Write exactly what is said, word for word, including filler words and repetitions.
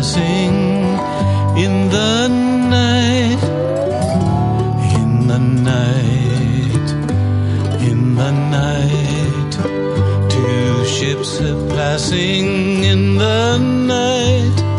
passing in the night, in the night, in the night. Two ships are passing in the night.